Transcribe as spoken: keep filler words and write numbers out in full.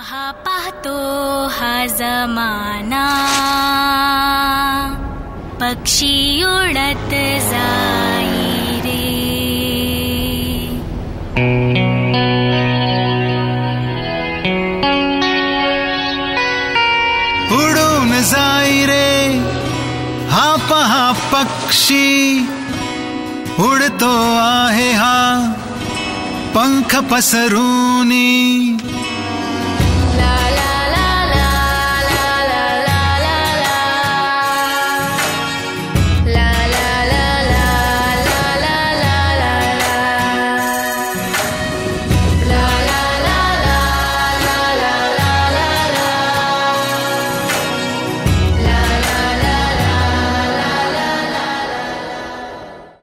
पहा पाहतो हा जमाना, पक्षी उडत जाई रे. उडून जाई रे हा पहा पक्षी, उडतो आहे हा पंख पसरूनी.